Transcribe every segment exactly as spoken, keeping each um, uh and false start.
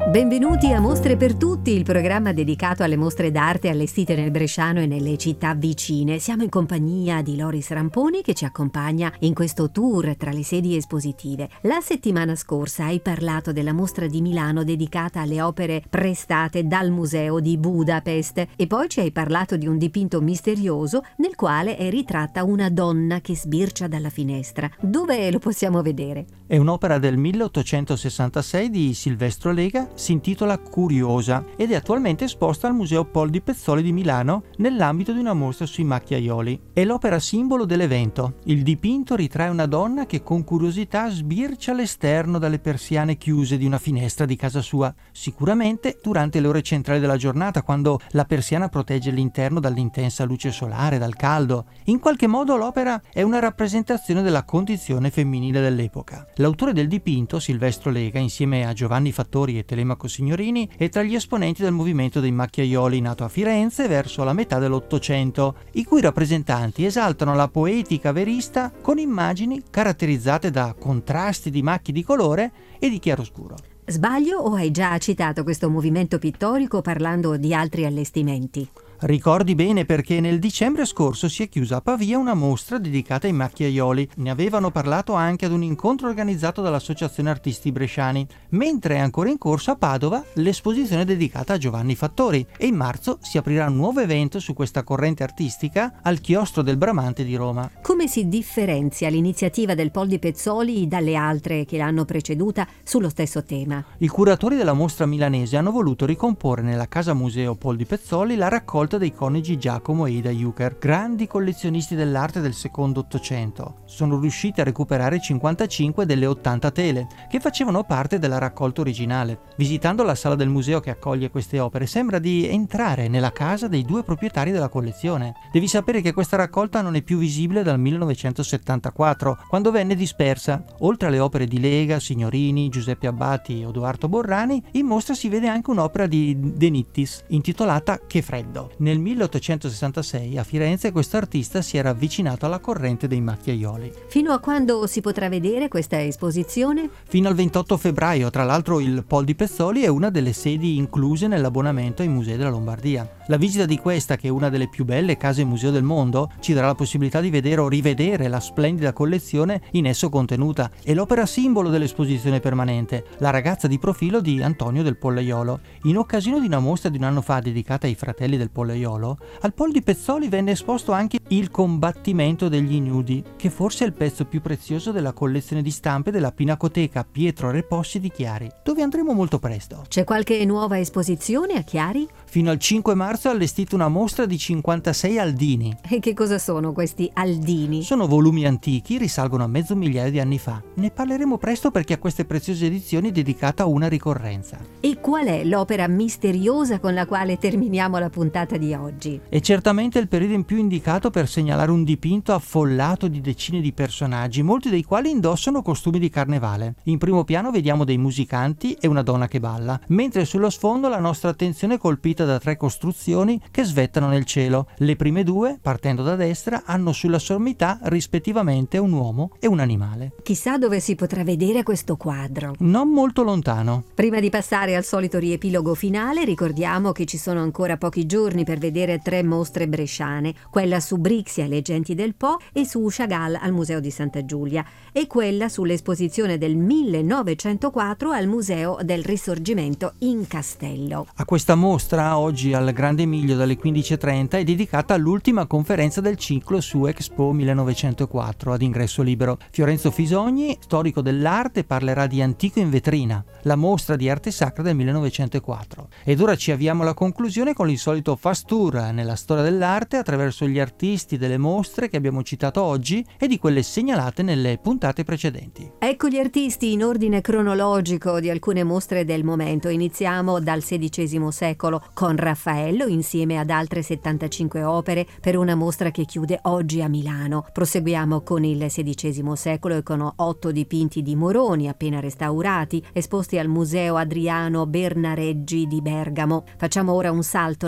Benvenuti a Mostre per Tutti, il programma dedicato alle mostre d'arte allestite nel Bresciano e nelle città vicine. Siamo in compagnia di Loris Ramponi che ci accompagna in questo tour tra le sedi espositive. La settimana scorsa hai parlato della mostra di Milano dedicata alle opere prestate dal Museo di Budapest e poi ci hai parlato di un dipinto misterioso nel quale è ritratta una donna che sbircia dalla finestra. Dove lo possiamo vedere? È un'opera del milleottocentosessantasei di Silvestro Lega, si intitola Curiosa ed è attualmente esposta al Museo Pol di Pezzoli di Milano nell'ambito di una mostra sui macchiaioli. È l'opera simbolo dell'evento. Il dipinto ritrae una donna che con curiosità sbircia all'esterno dalle persiane chiuse di una finestra di casa sua, sicuramente durante le ore centrali della giornata, quando la persiana protegge l'interno dall'intensa luce solare, dal caldo. In qualche modo l'opera è una rappresentazione della condizione femminile dell'epoca. L'autore del dipinto, Silvestro Lega, insieme a Giovanni Fattori e Telemaco Signorini, è tra gli esponenti del movimento dei macchiaioli nato a Firenze verso la metà dell'Ottocento, i cui rappresentanti esaltano la poetica verista con immagini caratterizzate da contrasti di macchie di colore e di chiaroscuro. Sbaglio o hai già citato questo movimento pittorico parlando di altri allestimenti? Ricordi bene, perché nel dicembre scorso si è chiusa a Pavia una mostra dedicata ai macchiaioli. Ne avevano parlato anche ad un incontro organizzato dall'Associazione Artisti Bresciani, mentre è ancora in corso a Padova l'esposizione dedicata a Giovanni Fattori e in marzo si aprirà un nuovo evento su questa corrente artistica al Chiostro del Bramante di Roma. Come si differenzia l'iniziativa del Pol di Pezzoli dalle altre che l'hanno preceduta sullo stesso tema? I curatori della mostra milanese hanno voluto ricomporre nella Casa Museo Pol di Pezzoli la raccolta dei coniugi Giacomo e Ida Juker, grandi collezionisti dell'arte del secondo Ottocento. Sono riusciti a recuperare cinquantacinque delle ottanta tele che facevano parte della raccolta originale. Visitando la sala del museo che accoglie queste opere sembra di entrare nella casa dei due proprietari della collezione. Devi sapere che questa raccolta non è più visibile dal millenovecentosettantaquattro, quando venne dispersa. Oltre alle opere di Lega, Signorini, Giuseppe Abbati o Edoardo Borrani, in mostra si vede anche un'opera di De Nittis intitolata Che freddo. Nel milleottocentosessantasei a Firenze questo artista si era avvicinato alla corrente dei macchiaioli. Fino a quando si potrà vedere questa esposizione? Fino al ventotto febbraio, tra l'altro il Pol di Pezzoli è una delle sedi incluse nell'abbonamento ai musei della Lombardia. La visita di questa, che è una delle più belle case museo del mondo, ci darà la possibilità di vedere o rivedere la splendida collezione in esso contenuta e l'opera simbolo dell'esposizione permanente, La ragazza di profilo di Antonio del Pollaiolo. In occasione di una mostra di un anno fa dedicata ai fratelli del Pollaiolo, al Pol di Pezzoli venne esposto anche Il combattimento degli ignudi, che forse è il pezzo più prezioso della collezione di stampe della Pinacoteca Pietro Repossi di Chiari, dove andremo molto presto. C'è qualche nuova esposizione a Chiari? Fino al cinque marzo ha allestito una mostra di cinquantasei aldini. E che cosa sono questi aldini? Sono volumi antichi, risalgono a mezzo migliaio di anni fa. Ne parleremo presto perché a queste preziose edizioni è dedicata una ricorrenza. E qual è l'opera misteriosa con la quale terminiamo la puntata di oggi? È certamente il periodo in più indicato per segnalare un dipinto affollato di decine di personaggi, molti dei quali indossano costumi di carnevale. In primo piano vediamo dei musicanti e una donna che balla, mentre sullo sfondo la nostra attenzione è colpita da tre costruzioni che svettano nel cielo. Le prime due, partendo da destra, hanno sulla sommità rispettivamente un uomo e un animale. Chissà dove si potrà vedere questo quadro. Non molto lontano. Prima di passare al solito riepilogo finale, ricordiamo che ci sono ancora pochi giorni per vedere tre mostre bresciane, quella su Brixia alle Genti del Po e su Chagall al Museo di Santa Giulia e quella sull'esposizione del millenovecentoquattro al Museo del Risorgimento in Castello. A questa mostra, oggi al Grande Emilio dalle quindici e trenta, è dedicata all'ultima conferenza del ciclo su Expo millenovecentoquattro ad ingresso libero. Fiorenzo Fisogni, storico dell'arte, parlerà di Antico in vetrina, la mostra di arte sacra del millenovecentoquattro. Ed ora ci avviamo alla conclusione con il solito fast tour nella storia dell'arte attraverso gli artisti delle mostre che abbiamo citato oggi e di quelle segnalate nelle puntate precedenti. Ecco gli artisti in ordine cronologico di alcune mostre del momento. Iniziamo dal sedicesimo secolo con Raffaello insieme ad altre settantacinque opere per una mostra che chiude oggi a Milano. Proseguiamo con il sedicesimo secolo e con otto dipinti di Moroni appena restaurati, esposti al Museo Adriano Bernareggi di Bergamo. Facciamo ora un salto nel diciannove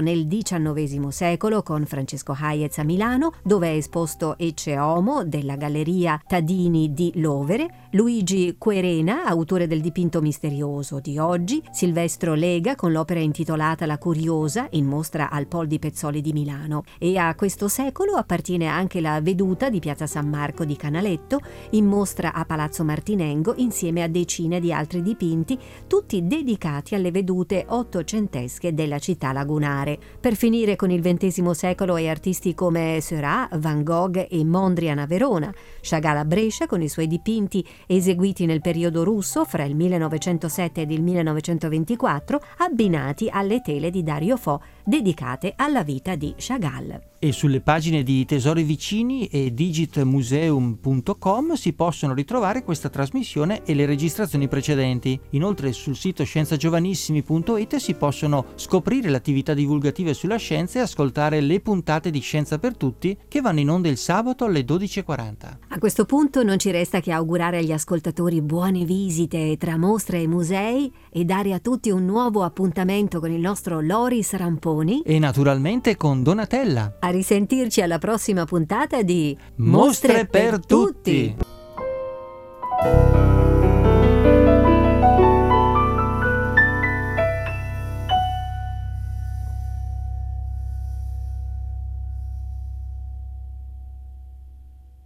diciannovesimo secolo con Francesco Hayez a Milano, dove è esposto Ecce Homo della Galleria Tadini di Lovere, Luigi Querena, autore del dipinto misterioso di oggi, Silvestro Lega con l'opera intitolata La Curiosa, in mostra al Pol di Pezzoli di Milano. E a questo secolo appartiene anche la Veduta di Piazza San Marco di Canaletto, in mostra a Palazzo Martinengo, insieme a decine di altri dipinti, tutti dedicati alle vedute ottocentesche della città lagunare. Per finire con il ventesimo secolo e artisti come Seurat, Van Gogh e Mondrian a Verona, Chagall a Brescia con i suoi dipinti eseguiti nel periodo russo fra il millenovecentosette ed il millenovecentoventiquattro, abbinati alle tele di Dario Fo dedicate alla vita di Chagall. E sulle pagine di Tesori Vicini e digitmuseum punto com si possono ritrovare questa trasmissione e le registrazioni precedenti. Inoltre sul sito scienzagiovanissimi punto it si possono scoprire le attività divulgative sulla scienza e ascoltare le puntate di Scienza per Tutti che vanno in onda il sabato alle dodici e quaranta. A questo punto non ci resta che augurare agli ascoltatori buone visite tra mostre e musei e dare a tutti un nuovo appuntamento con il nostro Loris Ramponi e naturalmente con Donatella. A risentirci alla prossima puntata di Mostre, Mostre per, per tutti. tutti.